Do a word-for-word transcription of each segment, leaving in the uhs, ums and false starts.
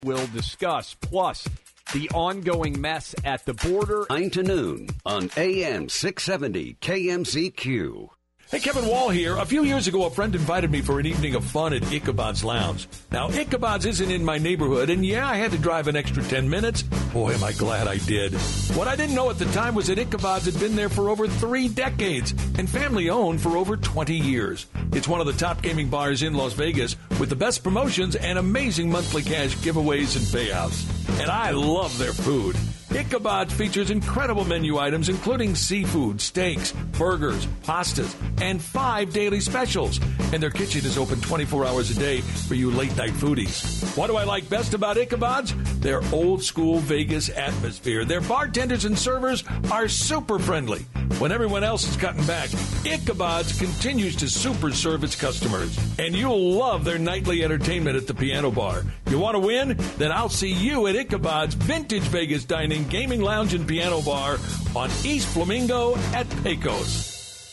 We'll discuss, plus the ongoing mess at the border. nine to noon on A M six seventy K M Z Q. Hey, Kevin Wall here. A few years ago, a friend invited me for an evening of fun at Ichabod's Lounge. Now, Ichabod's isn't in my neighborhood, and yeah, I had to drive an extra ten minutes. Boy, am I glad I did. What I didn't know at the time was that Ichabod's had been there for over three decades and family-owned for over twenty years. It's one of the top gaming bars in Las Vegas with the best promotions and amazing monthly cash giveaways and payouts. And I love their food. Ichabod's features incredible menu items, including seafood, steaks, burgers, pastas, and five daily specials. And their kitchen is open twenty-four hours a day for you late-night foodies. What do I like best about Ichabod's? Their old-school Vegas atmosphere. Their bartenders and servers are super friendly. When everyone else is cutting back, Ichabod's continues to super serve its customers. And you'll love their nightly entertainment at the piano bar. You want to win? Then I'll see you at Ichabod's Vintage Vegas Dining, Gaming Lounge, and Piano Bar on East Flamingo at Pecos.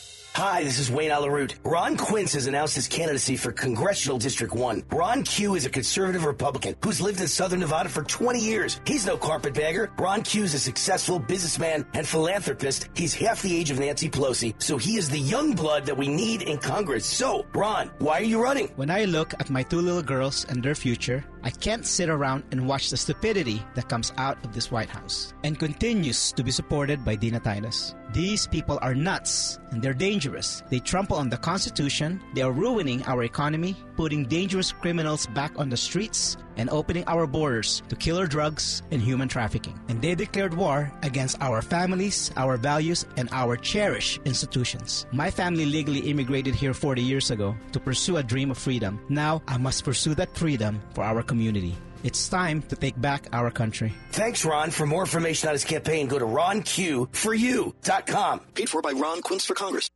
Hi, this is Wayne Alaroot. Ron Quince has announced his candidacy for Congressional District one. Ron Q is a conservative Republican who's lived in Southern Nevada for twenty years. He's no carpetbagger. Ron Q is a successful businessman and philanthropist. He's half the age of Nancy Pelosi, so he is the young blood that we need in Congress. So, Ron, why are you running? When I look at my two little girls and their future, I can't sit around and watch the stupidity that comes out of this White House and continues to be supported by Dina Titus. These people are nuts and they're dangerous. They trample on the Constitution, they are ruining our economy, putting dangerous criminals back on the streets, and opening our borders to killer drugs and human trafficking. And they declared war against our families, our values, and our cherished institutions. My family legally immigrated here forty years ago to pursue a dream of freedom. Now I must pursue that freedom for our community. It's time to take back our country. Thanks, Ron. For more information on his campaign, go to ron q for you dot com. Paid for by Ron Quince for Congress.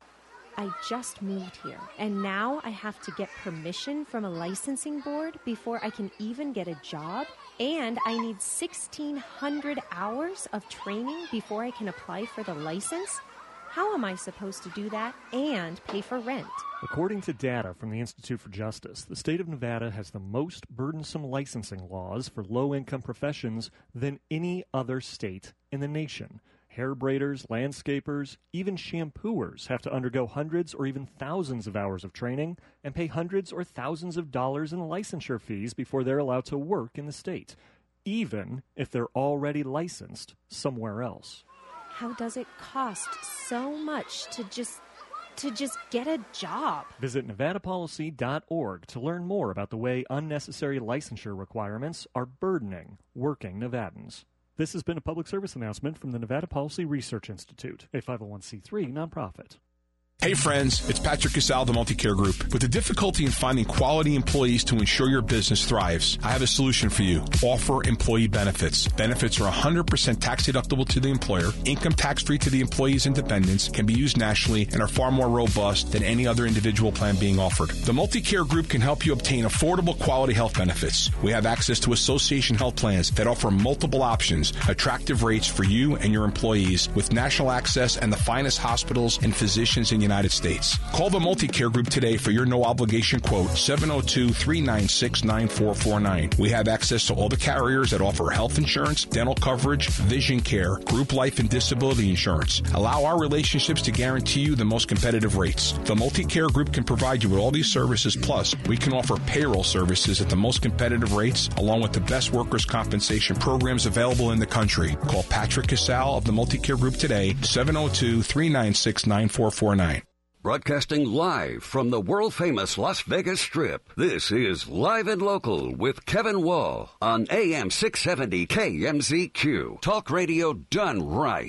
I just moved here, and now I have to get permission from a licensing board before I can even get a job, and I need sixteen hundred hours of training before I can apply for the license? How am I supposed to do that and pay for rent? According to data from the Institute for Justice, the state of Nevada has the most burdensome licensing laws for low-income professions than any other state in the nation. Hair braiders, landscapers, even shampooers have to undergo hundreds or even thousands of hours of training and pay hundreds or thousands of dollars in licensure fees before they're allowed to work in the state, even if they're already licensed somewhere else. How does it cost so much to just to just get a job? Visit nevada policy dot org to learn more about the way unnecessary licensure requirements are burdening working Nevadans. This has been a public service announcement from the Nevada Policy Research Institute, a five oh one c three nonprofit. Hey friends, it's Patrick Casal of the Multicare Group. With the difficulty in finding quality employees to ensure your business thrives, I have a solution for you. Offer employee benefits. Benefits are one hundred percent tax deductible to the employer, income tax free to the employees and dependents, can be used nationally, and are far more robust than any other individual plan being offered. The Multicare Group can help you obtain affordable quality health benefits. We have access to association health plans that offer multiple options, attractive rates for you and your employees, with national access and the finest hospitals and physicians in the United States. Call the Multicare Group today for your no-obligation quote, seven oh two, three nine six, nine four four nine. We have access to all the carriers that offer health insurance, dental coverage, vision care, group life and disability insurance. Allow our relationships to guarantee you the most competitive rates. The Multicare Group can provide you with all these services, plus we can offer payroll services at the most competitive rates, along with the best workers' compensation programs available in the country. Call Patrick Casal of the Multicare Group today, seven oh two, three nine six, nine four four nine. Broadcasting live from the world-famous Las Vegas Strip, this is Live and Local with Kevin Wall on A M six seventy K M Z Q. Talk radio done right.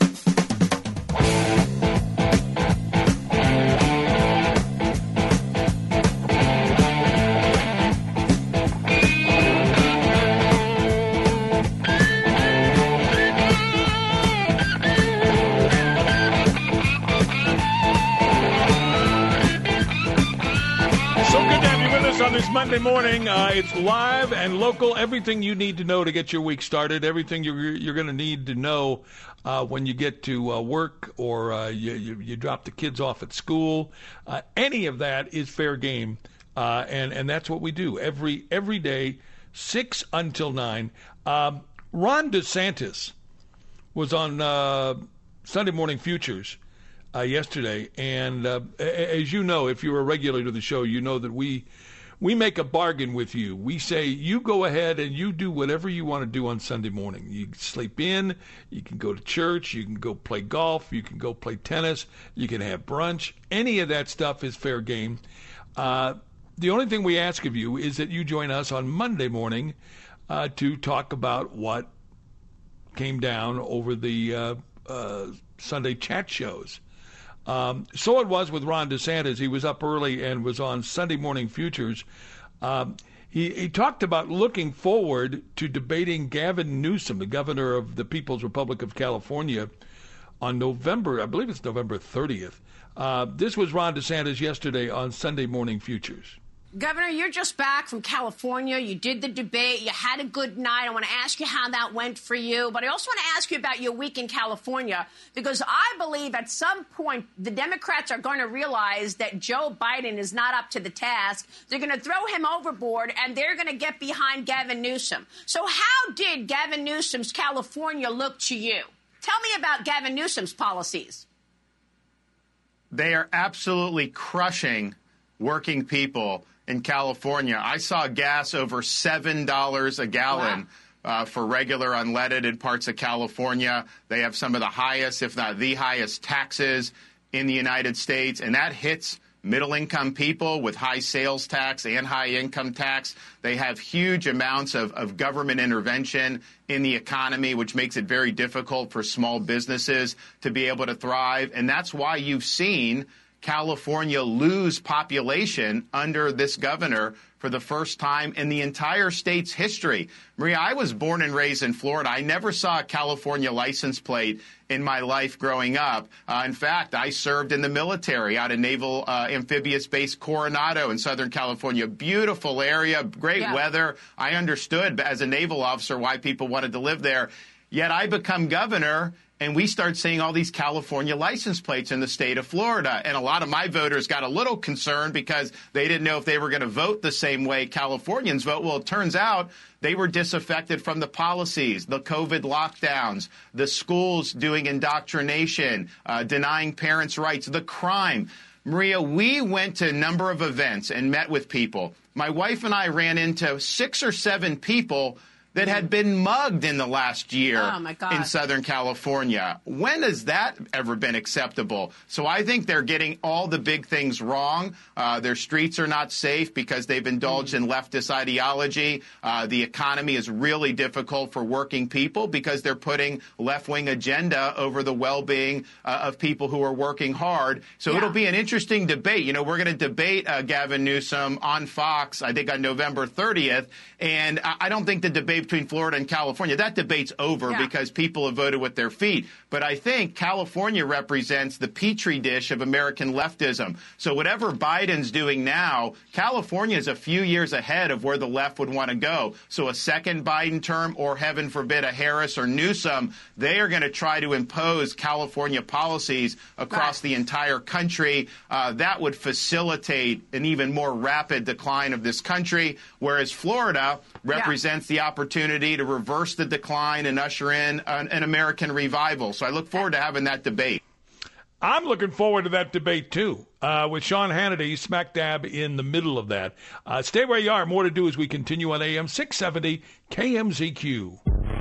On this Monday morning, uh, it's live and local. Everything you need to know to get your week started. Everything you're you're going to need to know uh, when you get to uh, work or uh, you, you you drop the kids off at school. Uh, any of that is fair game, uh, and and that's what we do every every day. six until nine. Um, Ron DeSantis was on uh, Sunday Morning Futures uh, yesterday, and uh, as you know, if you're a regular to the show, you know that we we make a bargain with you. We say, you go ahead and you do whatever you want to do on Sunday morning. You can sleep in, you can go to church, you can go play golf, you can go play tennis, you can have brunch. Any of that stuff is fair game. Uh, the only thing we ask of you is that you join us on Monday morning uh, to talk about what came down over the uh, uh, Sunday chat shows. Um, so it was with Ron DeSantis. He was up early and was on Sunday Morning Futures. Um, he, he talked about looking forward to debating Gavin Newsom, the governor of the People's Republic of California, on November, I believe it's November thirtieth. Uh, this was Ron DeSantis yesterday on Sunday Morning Futures. Governor, you're just back from California. You did the debate. You had a good night. I want to ask you how that went for you. But I also want to ask you about your week in California, because I believe at some point the Democrats are going to realize that Joe Biden is not up to the task. They're going to throw him overboard, and they're going to get behind Gavin Newsom. So how did Gavin Newsom's California look to you? Tell me about Gavin Newsom's policies. They are absolutely crushing working people in California. I saw gas over seven dollars a gallon. Wow. uh, for regular unleaded in parts of California. They have some of the highest, if not the highest, taxes in the United States, and that hits middle-income people with high sales tax and high income tax. They have huge amounts of, of government intervention in the economy, which makes it very difficult for small businesses to be able to thrive. And that's why you've seen California lose population under this governor for the first time in the entire state's history. Maria, I was born and raised in Florida. I never saw a California license plate in my life growing up. Uh, in fact, I served in the military out of Naval uh, Amphibious Base Coronado in Southern California. Beautiful area, great yeah. weather. I understood as a naval officer why people wanted to live there. Yet I become governor, and we start seeing all these California license plates in the state of Florida. And a lot of my voters got a little concerned because they didn't know if they were going to vote the same way Californians vote. Well, it turns out they were disaffected from the policies, the COVID lockdowns, the schools doing indoctrination, uh, denying parents' rights, the crime. Maria, we went to a number of events and met with people. My wife and I ran into six or seven people that had been mugged in the last year oh my God. in Southern California. When has that ever been acceptable? So I think they're getting all the big things wrong. Uh, their streets are not safe because they've indulged in leftist ideology. Uh, the economy is really difficult for working people because they're putting left-wing agenda over the well-being uh, of people who are working hard. So yeah. it'll be an interesting debate. You know, we're going to debate uh, Gavin Newsom on Fox, I think on November thirtieth. And I, I don't think the debate between Florida and California, that debate's over yeah. because people have voted with their feet. But I think California represents the petri dish of American leftism. So whatever Biden's doing now, California is a few years ahead of where the left would want to go. So a second Biden term, or heaven forbid a Harris or Newsom, they are going to try to impose California policies across right. the entire country. Uh, that would facilitate an even more rapid decline of this country, whereas Florida represents yeah. the opportunity to reverse the decline and usher in an, an American revival. So I look forward to having that debate. I'm looking forward to that debate, too, uh, with Sean Hannity smack dab in the middle of that. Uh, stay where you are. More to do as we continue on A M six seventy K M Z Q.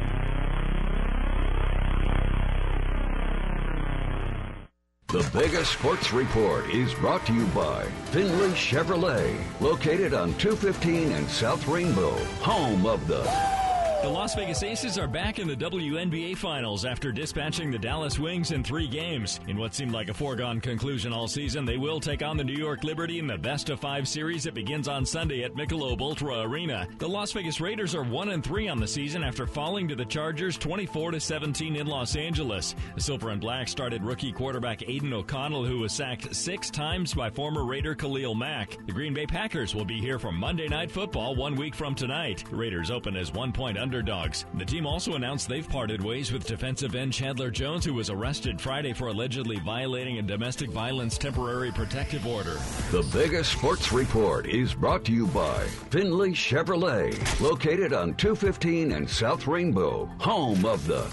The biggest sports report is brought to you by Finley Chevrolet, located on two fifteen and South Rainbow, home of the... The Las Vegas Aces are back in the W N B A Finals after dispatching the Dallas Wings in three games. In what seemed like a foregone conclusion all season, they will take on the New York Liberty in the best-of-five series that begins on Sunday at Michelob Ultra Arena. The Las Vegas Raiders are one and three on the season after falling to the Chargers twenty-four to seventeen in Los Angeles. The Silver and Black started rookie quarterback Aiden O'Connell, who was sacked six times by former Raider Khalil Mack. The Green Bay Packers will be here for Monday Night Football one week from tonight. The Raiders open as one-point under underdogs. The team also announced they've parted ways with defensive end Chandler Jones, who was arrested Friday for allegedly violating a domestic violence temporary protective order. The Vegas Sports Report is brought to you by Finley Chevrolet, located on two fifteen and South Rainbow, home of the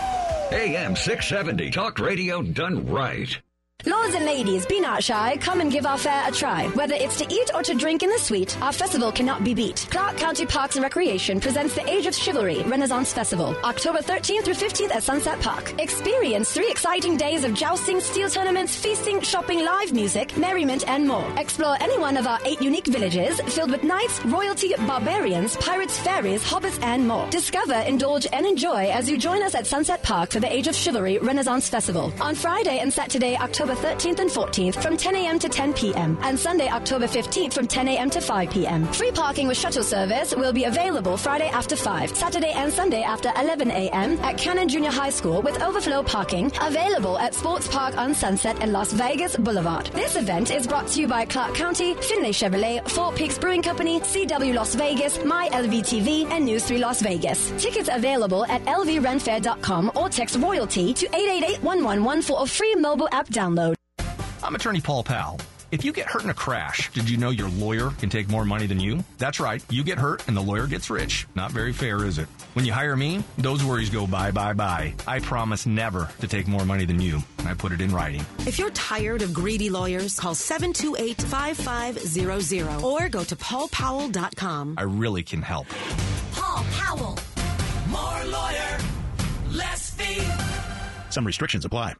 A M six seventy Talk Radio done right. Lords and ladies, be not shy. Come and give our fair a try. Whether it's to eat or to drink in the suite, our festival cannot be beat. Clark County Parks and Recreation presents the Age of Chivalry Renaissance Festival, October thirteenth through fifteenth at Sunset Park. Experience three exciting days of jousting, steel tournaments, feasting, shopping, live music, merriment, and more. Explore any one of our eight unique villages filled with knights, royalty, barbarians, pirates, fairies, hobbits, and more. Discover, indulge, and enjoy as you join us at Sunset Park for the Age of Chivalry Renaissance Festival on Friday and Saturday, October thirteenth and fourteenth from ten a.m. to ten p.m. and Sunday, October fifteenth from ten a.m. to five p.m. Free parking with shuttle service will be available Friday after five, Saturday and Sunday after eleven a.m. at Cannon Junior High School with overflow parking available at Sports Park on Sunset and Las Vegas Boulevard. This event is brought to you by Clark County, Finley Chevrolet, Four Peaks Brewing Company, C W Las Vegas, My L V T V, and News three Las Vegas. Tickets available at L V rent fair dot com or text royalty to eight eight eight, one one one for a free mobile app download. I'm attorney Paul Powell. If you get hurt in a crash, did you know your lawyer can take more money than you? That's right. You get hurt and the lawyer gets rich. Not very fair, is it? When you hire me, those worries go bye, bye, bye. I promise never to take more money than you. I put it in writing. If you're tired of greedy lawyers, call seven two eight, five five zero zero or go to paul powell dot com. I really can help. Paul Powell. More lawyer, less fee. Some restrictions apply.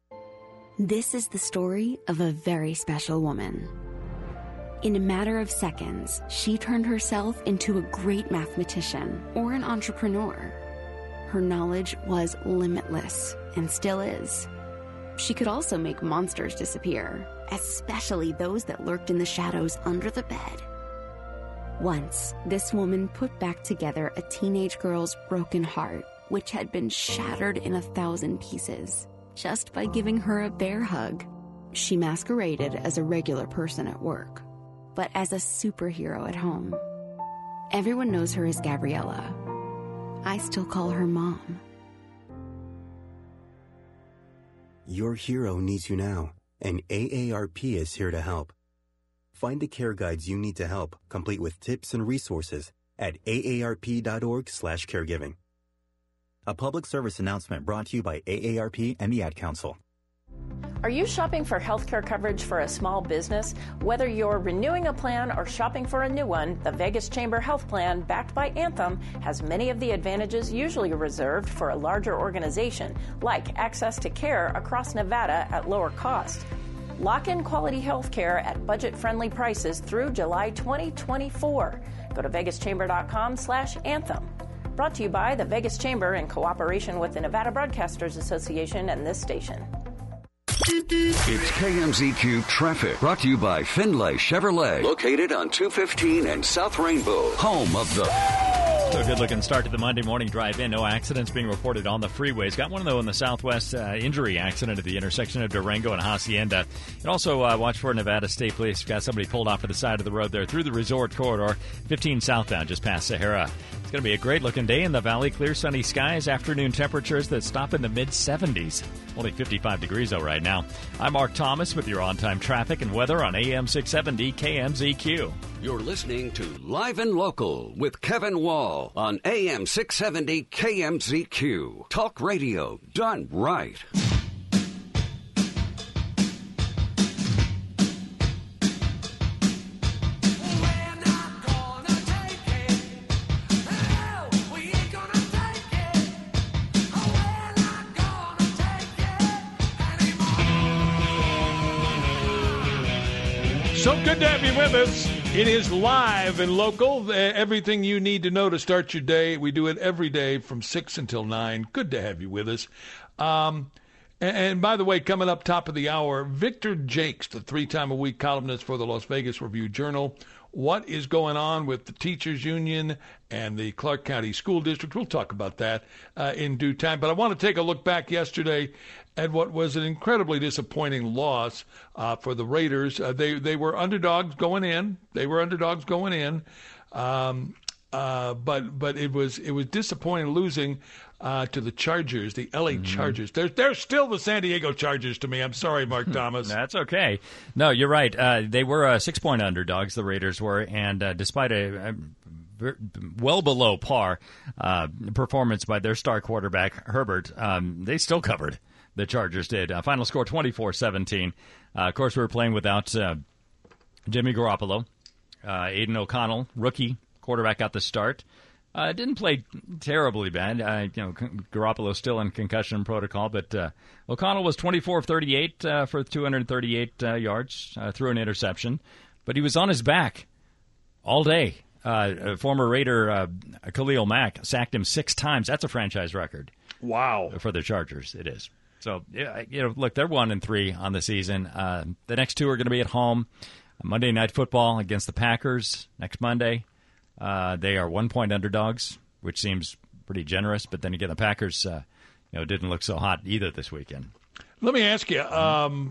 This is the story of a very special woman. In a matter of seconds, she turned herself into a great mathematician or an entrepreneur. Her knowledge was limitless and still is. She could also make monsters disappear, especially those that lurked in the shadows under the bed. Once, this woman put back together a teenage girl's broken heart, which had been shattered in a thousand pieces. Just by giving her a bear hug. She masqueraded as a regular person at work, but as a superhero at home. Everyone knows her as Gabriella. I still call her Mom. Your hero needs you now, and A A R P is here to help. Find the care guides you need to help, complete with tips and resources at A A R P dot org slash caregiving. A public service announcement brought to you by A A R P and the Ad Council. Are you shopping for healthcare coverage for a small business? Whether you're renewing a plan or shopping for a new one, the Vegas Chamber Health Plan, backed by Anthem, has many of the advantages usually reserved for a larger organization, like access to care across Nevada at lower cost. Lock in quality health care at budget-friendly prices through July twenty twenty-four. Go to vegas chamber dot com slash anthem. Brought to you by the Vegas Chamber in cooperation with the Nevada Broadcasters Association and this station. It's K M Z Q Traffic, brought to you by Finlay Chevrolet, located on two fifteen and South Rainbow, home of the... So a good-looking start to the Monday morning drive-in. No accidents being reported on the freeways. Got one, though, in the southwest uh, injury accident at the intersection of Durango and Hacienda. And also uh, watch for Nevada State Police. Got somebody pulled off to the side of the road there through the resort corridor, fifteen southbound, just past Sahara. It's going to be a great-looking day in the valley. Clear, sunny skies. Afternoon temperatures that stop in the mid-seventies. Only fifty-five degrees, though, right now. I'm Mark Thomas with your on-time traffic and weather on A M six seventy K M Z Q. You're listening to Live and Local with Kevin Wall on A M six seventy K M Z Q. Talk radio done right. So good to have you with us. It is Live and Local. Everything you need to know to start your day. We do it every day from six until nine. Good to have you with us. Um, and, and by the way, coming up top of the hour, Victor Jakes, the three-time-a-week columnist for the Las Vegas Review-Journal. What is going on with the Teachers Union and the Clark County School District? We'll talk about that uh, in due time. But I want to take a look back yesterday at what was an incredibly disappointing loss uh, for the Raiders. Uh, they they were underdogs going in. They were underdogs going in. Um, Uh, but but it was it was disappointing losing uh, to the Chargers, the L A Mm-hmm. Chargers. They're they're still the San Diego Chargers to me. I'm sorry, Mark Thomas. That's okay. No, you're right. Uh, they were uh, six point underdogs. The Raiders were, and uh, despite a, a well below par uh, performance by their star quarterback Herbert, um, they still covered. The Chargers did. Uh, final score twenty-four seventeen. Uh, of course, we were playing without uh, Jimmy Garoppolo. Uh, Aiden O'Connell, rookie quarterback, got the start. Uh, didn't play terribly bad. Uh, you know, Garoppolo still in concussion protocol, but uh, O'Connell was twenty-four of thirty-eight uh, for two hundred thirty-eight uh, yards, uh, threw an interception, but he was on his back all day. Uh, former Raider uh, Khalil Mack sacked him six times. That's a franchise record. Wow. For the Chargers, it is. So, yeah, you know, look, they're one and three on the season. Uh, the next two are going to be at home. Monday Night Football against the Packers next Monday. Uh, they are one-point underdogs, which seems pretty generous. But then again, the Packers, uh, you know, didn't look so hot either this weekend. Let me ask you, um,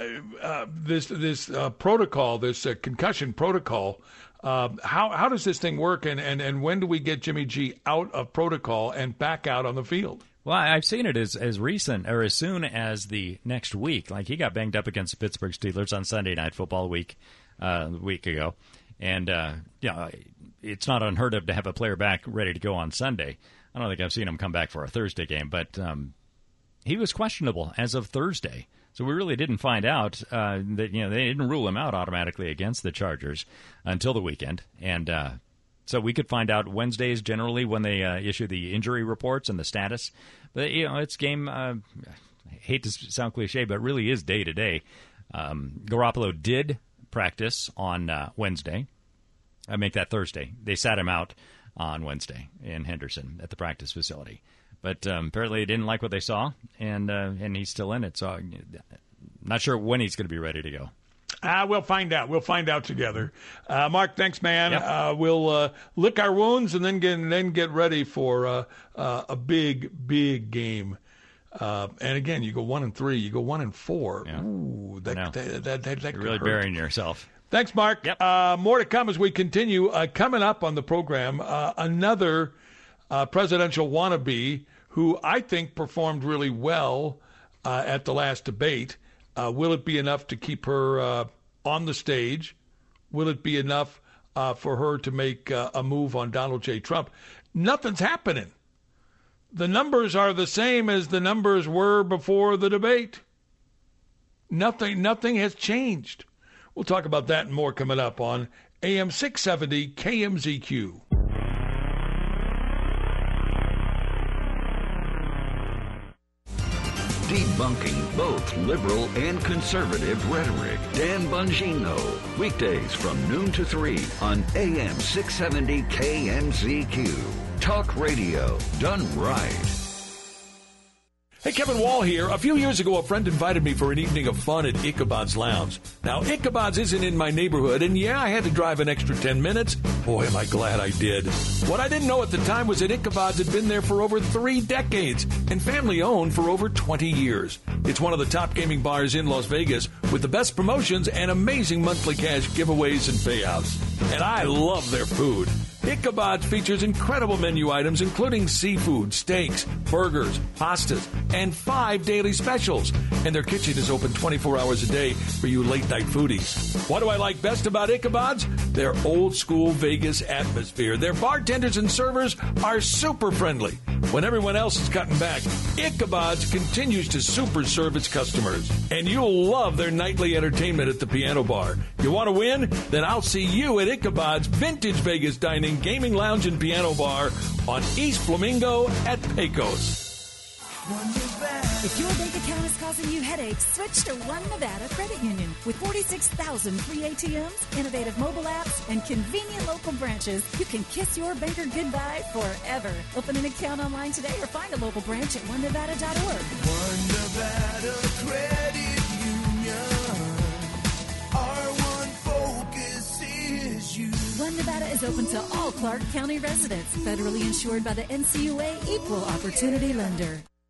uh, this this uh, protocol, this uh, concussion protocol, uh, how how does this thing work, and, and, and when do we get Jimmy G out of protocol and back out on the field? Well, I've seen it as, as recent or as soon as the next week. Like, he got banged up against the Pittsburgh Steelers on Sunday Night Football week, uh, a week ago. And, uh, you know, it's not unheard of to have a player back ready to go on Sunday. I don't think I've seen him come back for a Thursday game, but um, he was questionable as of Thursday. So we really didn't find out uh, that, you know, they didn't rule him out automatically against the Chargers until the weekend. And, uh, So we could find out Wednesdays generally when they uh, issue the injury reports and the status. But, you know, it's game, uh, I hate to sound cliche, but it really is day to day. Um, Garoppolo did practice on uh, Wednesday. I make that Thursday. They sat him out on Wednesday in Henderson at the practice facility. But um, apparently they didn't like what they saw, and uh, and he's still in it. So I'm not sure when he's going to be ready to go. Uh, we'll find out. We'll find out together. Uh, Mark, thanks, man. Yep. Uh, we'll uh, lick our wounds and then get, then get ready for uh, uh, a big, big game. Uh, and again, you go one and three. You go one and four. Yeah. Ooh, that that that, that, that You're could really hurt. burying yourself. Thanks, Mark. Yep. Uh, more to come as we continue. Uh, coming up on the program, uh, another uh, presidential wannabe who I think performed really well uh, at the last debate. Uh, will it be enough to keep her uh, on the stage? Will it be enough uh, for her to make uh, a move on Donald J. Trump? Nothing's happening. The numbers are the same as the numbers were before the debate. Nothing, nothing has changed. We'll talk about that and more coming up on A M six seventy K M Z Q. Debunking both liberal and conservative rhetoric. Dan Bongino. Weekdays from noon to three on A M six seventy K M Z Q. Talk radio done right. Hey, Kevin Wall here. A few years ago, a friend invited me for an evening of fun at Ichabod's Lounge. Now, Ichabod's isn't in my neighborhood, and yeah, I had to drive an extra ten minutes. Boy, am I glad I did. What I didn't know at the time was that Ichabod's had been there for over three decades and family-owned for over twenty years. It's one of the top gaming bars in Las Vegas with the best promotions and amazing monthly cash giveaways and payouts. And I love their food. Ichabod's features incredible menu items, including seafood, steaks, burgers, pastas, and five daily specials. And their kitchen is open twenty-four hours a day for you late-night foodies. What do I like best about Ichabod's? Their old-school Vegas atmosphere. Their bartenders and servers are super friendly. When everyone else is cutting back, Ichabod's continues to super serve its customers. And you'll love their nightly entertainment at the piano bar. You want to win? Then I'll see you at Ichabod's Vintage Vegas Dining, Gaming Lounge, and Piano Bar on East Flamingo at Pecos. If your bank account is causing you headaches, switch to One Nevada Credit Union. With forty-six thousand free A T Ms, innovative mobile apps, and convenient local branches, you can kiss your banker goodbye forever. Open an account online today or find a local branch at one nevada dot org. One Nevada Credit Union. Our one focus is you. One Nevada is open to all Clark County residents. Federally insured by the N C U A Equal Opportunity Lender.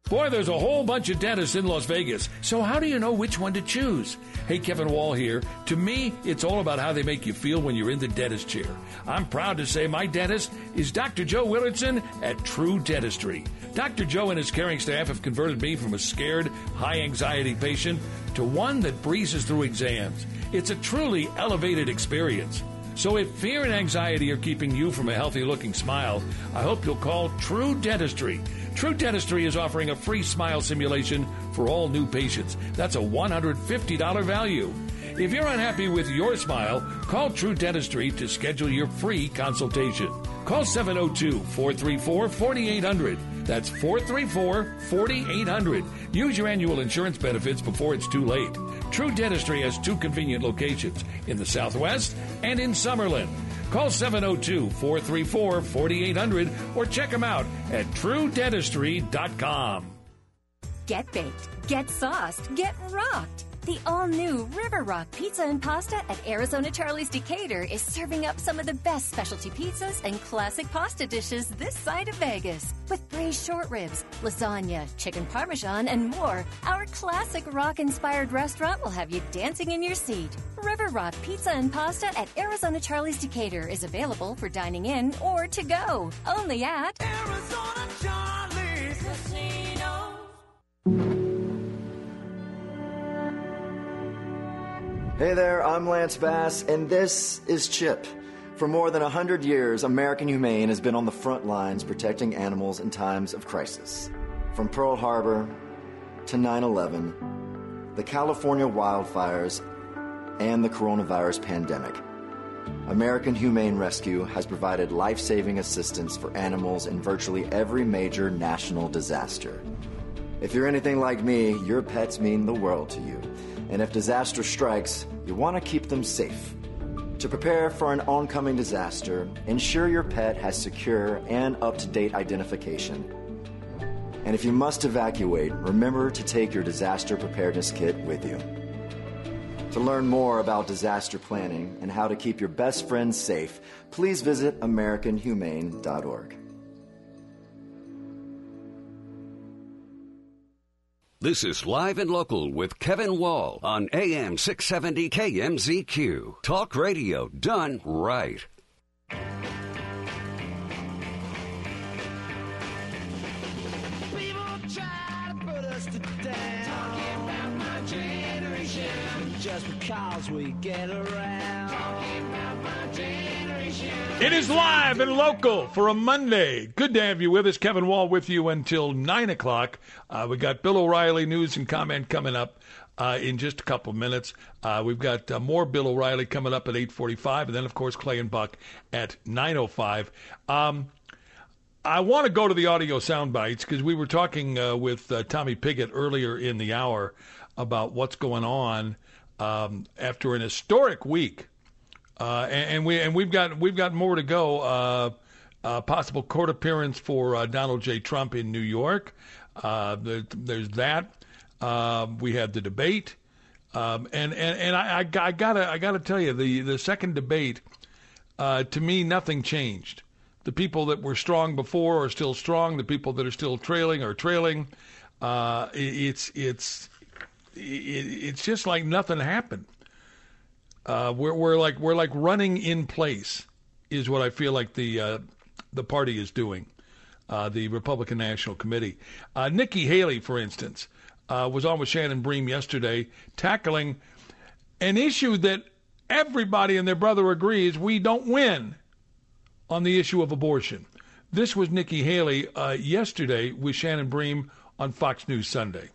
Boy, there's a whole bunch of dentists in Las Vegas, so how do you know which one to choose? Hey, Kevin Wall here. To me, it's all about how they make you feel when you're in the dentist chair. I'm proud to say my dentist is Doctor Joe Willardson at True Dentistry. Doctor Joe and his caring staff have converted me from a scared, high-anxiety patient to one that breezes through exams. It's a truly elevated experience. So if fear and anxiety are keeping you from a healthy-looking smile, I hope you'll call True Dentistry. True Dentistry is offering a free smile simulation for all new patients. That's a one hundred fifty dollars value. If you're unhappy with your smile, call True Dentistry to schedule your free consultation. Call seven oh two, four three four, four eight zero zero. That's four three four, four eight zero zero. Use your annual insurance benefits before it's too late. True Dentistry has two convenient locations, in the Southwest and in Summerlin. Call seven oh two, four three four, four eight zero zero or check them out at true dentistry dot com. Get baked, get sauced, get rocked. The all-new River Rock Pizza and Pasta at Arizona Charlie's Decatur is serving up some of the best specialty pizzas and classic pasta dishes this side of Vegas. With braised short ribs, lasagna, chicken parmesan, and more, our classic rock-inspired restaurant will have you dancing in your seat. River Rock Pizza and Pasta at Arizona Charlie's Decatur is available for dining in or to go. Only at Arizona Charlie's Casino. Hey there, I'm Lance Bass, and this is CHIP. For more than one hundred years, American Humane has been on the front lines protecting animals in times of crisis. From Pearl Harbor to nine eleven, the California wildfires, and the coronavirus pandemic, American Humane Rescue has provided life-saving assistance for animals in virtually every major national disaster. If you're anything like me, your pets mean the world to you. And if disaster strikes, you want to keep them safe. To prepare for an oncoming disaster, ensure your pet has secure and up-to-date identification. And if you must evacuate, remember to take your disaster preparedness kit with you. To learn more about disaster planning and how to keep your best friends safe, please visit american humane dot org. This is Live and Local with Kevin Wall on A M six seventy K M Z Q. Talk radio done right. People try to put us to down. Talking about my generation. Just because we get around. Talking about my generation. It is Live and Local for a Monday. Good to have you with us. Kevin Wall with you until nine o'clock. Uh, we got Bill O'Reilly news and comment coming up uh, in just a couple of minutes. Uh, we've got uh, more Bill O'Reilly coming up at eight forty-five, and then, of course, Clay and Buck at nine oh five. Um, I want to go to the audio sound bites because we were talking uh, with uh, Tommy Pigott earlier in the hour about what's going on um, after an historic week. Uh, and, and we and we've got we've got more to go. Uh, uh, possible court appearance for uh, Donald J. Trump in New York. Uh, there, there's that. Uh, we had the debate, um, and and and I, I, I gotta I gotta tell you the the second debate. Uh, to me, nothing changed. The people that were strong before are still strong. The people that are still trailing are trailing. Uh, it, it's it's it, it's just like nothing happened. Uh, we're we're like we're like running in place, is what I feel like the uh, the party is doing, uh, the Republican National Committee. Uh, Nikki Haley, for instance, uh, was on with Shannon Bream yesterday, tackling an issue that everybody and their brother agrees we don't win on the issue of abortion. This was Nikki Haley uh, yesterday with Shannon Bream on Fox News Sunday.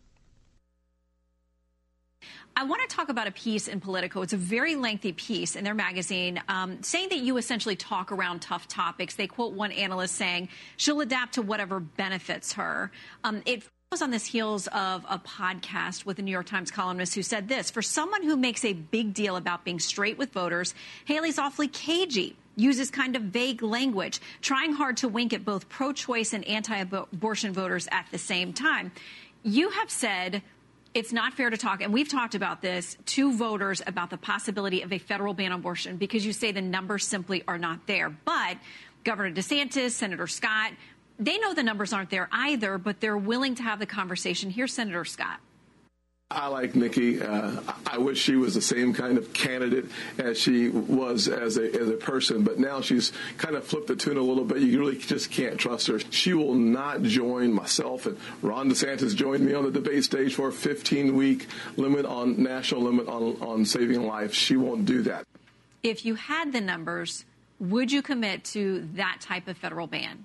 I want to talk about a piece in Politico. It's a very lengthy piece in their magazine um, saying that you essentially talk around tough topics. They quote one analyst saying she'll adapt to whatever benefits her. Um, it was on the heels of a podcast with a New York Times columnist who said this: for someone who makes a big deal about being straight with voters, Haley's awfully cagey, uses kind of vague language, trying hard to wink at both pro-choice and anti-abortion voters at the same time. You have said it's not fair to talk, and we've talked about this, to voters about the possibility of a federal ban on abortion because you say the numbers simply are not there. But Governor DeSantis, Senator Scott, they know the numbers aren't there either, but they're willing to have the conversation. Here's Senator Scott. I like Nikki. Uh, I wish she was the same kind of candidate as she was as a as a person, but now she's kind of flipped the tune a little bit. You really just can't trust her. She will not join myself, and Ron DeSantis joined me on the debate stage for a fifteen-week limit on national limit on, on saving life. She won't do that. If you had the numbers, would you commit to that type of federal ban?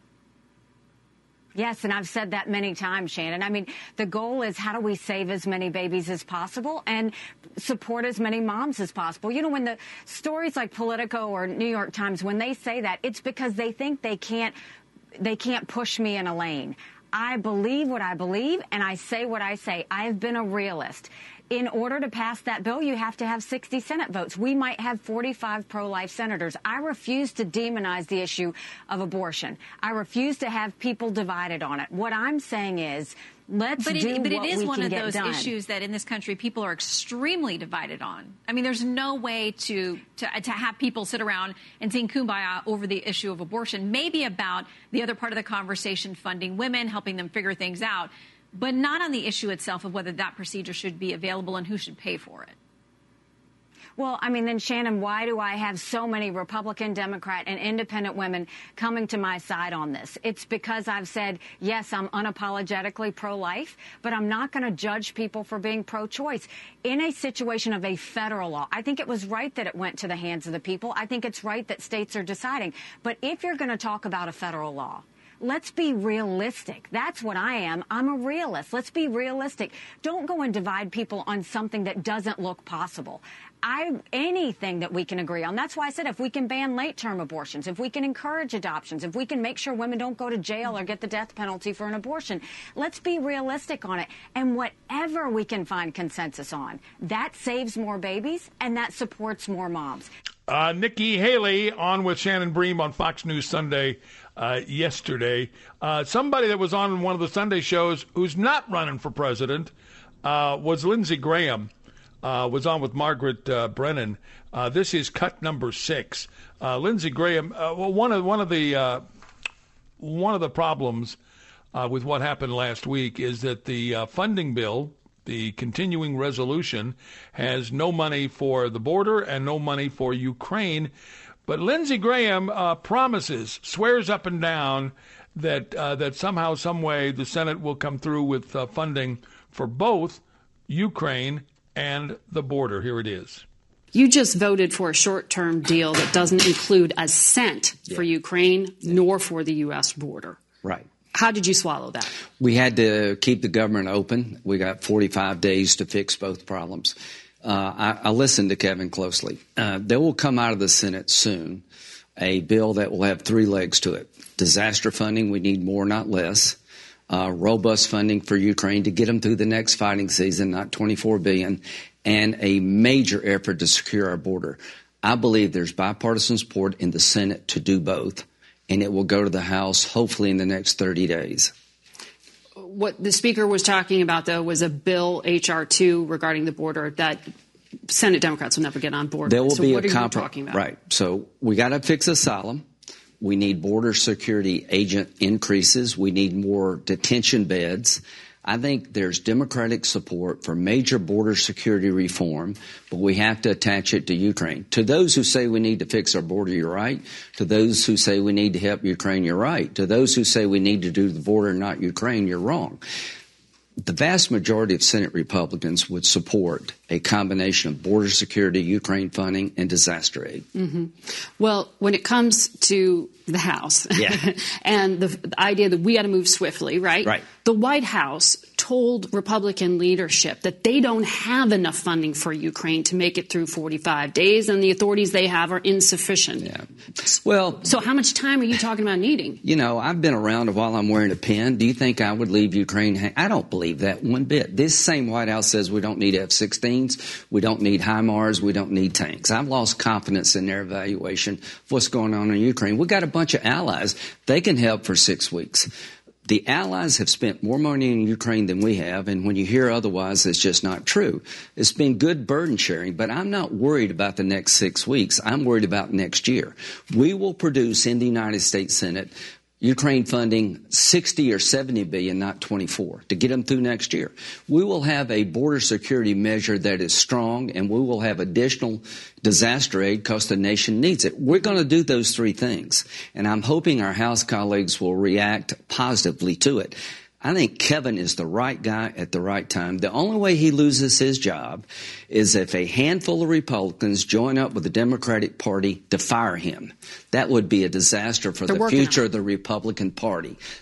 Yes, and I've said that many times, Shannon. I mean, the goal is how do we save as many babies as possible and support as many moms as possible? You know, when the stories like Politico or New York Times, when they say that, it's because they think they can't they can't push me in a lane. I believe what I believe, and I say what I say. I've been a realist. In order to pass that bill, you have to have sixty Senate votes. We might have forty-five pro-life senators. I refuse to demonize the issue of abortion. I refuse to have people divided on it. What I'm saying is, let's but do it, but what it is we one can of get those done. issues that in this country people are extremely divided on. I mean, there's no way to, to to have people sit around and sing kumbaya over the issue of abortion. Maybe about the other part of the conversation, funding women, helping them figure things out, but not on the issue itself of whether that procedure should be available and who should pay for it. Well, I mean, then, Shannon, why do I have so many Republican, Democrat, and independent women coming to my side on this? It's because I've said, yes, I'm unapologetically pro-life, but I'm not going to judge people for being pro-choice. In a situation of a federal law, I think it was right that it went to the hands of the people. I think it's right that states are deciding. But if you're going to talk about a federal law, let's be realistic. That's what I am. I'm a realist. Let's be realistic. Don't go and divide people on something that doesn't look possible. I, anything that we can agree on. That's why I said if we can ban late-term abortions, if we can encourage adoptions, if we can make sure women don't go to jail or get the death penalty for an abortion, let's be realistic on it. And whatever we can find consensus on, that saves more babies and that supports more moms. Uh, Nikki Haley on with Shannon Bream on Fox News Sunday uh, yesterday. Uh, somebody that was on one of the Sunday shows who's not running for president uh, was Lindsey Graham. Uh, was on with Margaret uh, Brennan. Uh, this is cut number six. Uh, Lindsey Graham. Uh, well, one of one of the uh, one of the problems uh, with what happened last week is that the uh, funding bill, the continuing resolution, has no money for the border and no money for Ukraine. But Lindsey Graham uh, promises, swears up and down that uh, that somehow, some way, the Senate will come through with uh, funding for both Ukraine and the border. Here it is. You just voted for a short-term deal that doesn't include a cent yeah. for Ukraine yeah. nor for the U S border. Right. How did you swallow that? We had to keep the government open. We got forty-five days to fix both problems. Uh, I, I listened to Kevin closely. Uh, there will come out of the Senate soon a bill that will have three legs to it. Disaster funding, we need more, not less. Uh, robust funding for Ukraine to get them through the next fighting season, not twenty-four billion dollars, and a major effort to secure our border. I believe there's bipartisan support in the Senate to do both, and it will go to the House hopefully in the next thirty days. What the Speaker was talking about, though, was a bill, H R two, regarding the border that Senate Democrats will never get on board. There will so be what a are comp- you talking about? Right. So we got to fix asylum. We need border security agent increases. We need more detention beds. I think there's Democratic support for major border security reform, but we have to attach it to Ukraine. To those who say we need to fix our border, you're right. To those who say we need to help Ukraine, you're right. To those who say we need to do the border, not Ukraine, you're wrong. The vast majority of Senate Republicans would support a combination of border security, Ukraine funding, and disaster aid. Mm-hmm. Well, when it comes to the House yeah. and the, the idea that we got to move swiftly, right? Right. The White House told Republican leadership that they don't have enough funding for Ukraine to make it through forty-five days, and the authorities they have are insufficient. Yeah. Well, so how much time are you talking about needing? You know, I've been around while I'm wearing a pin. Do you think I would leave Ukraine? Hang- I don't believe that one bit. This same White House says we don't need F sixteens, we don't need HIMARS, we don't need tanks. I've lost confidence in their evaluation of what's going on in Ukraine. We've got a bunch of allies. They can help for six weeks. The allies have spent more money in Ukraine than we have, and when you hear otherwise, it's just not true. It's been good burden sharing, but I'm not worried about the next six weeks. I'm worried about next year. We will produce in the United States Senate Ukraine funding sixty or seventy billion, not twenty-four, to get them through next year. We will have a border security measure that is strong, and we will have additional disaster aid because the nation needs it. We're going to do those three things, and I'm hoping our House colleagues will react positively to it. I think Kevin is the right guy at the right time. The only way he loses his job is if a handful of Republicans join up with the Democratic Party to fire him. That would be a disaster for They're the future of the Republican Party.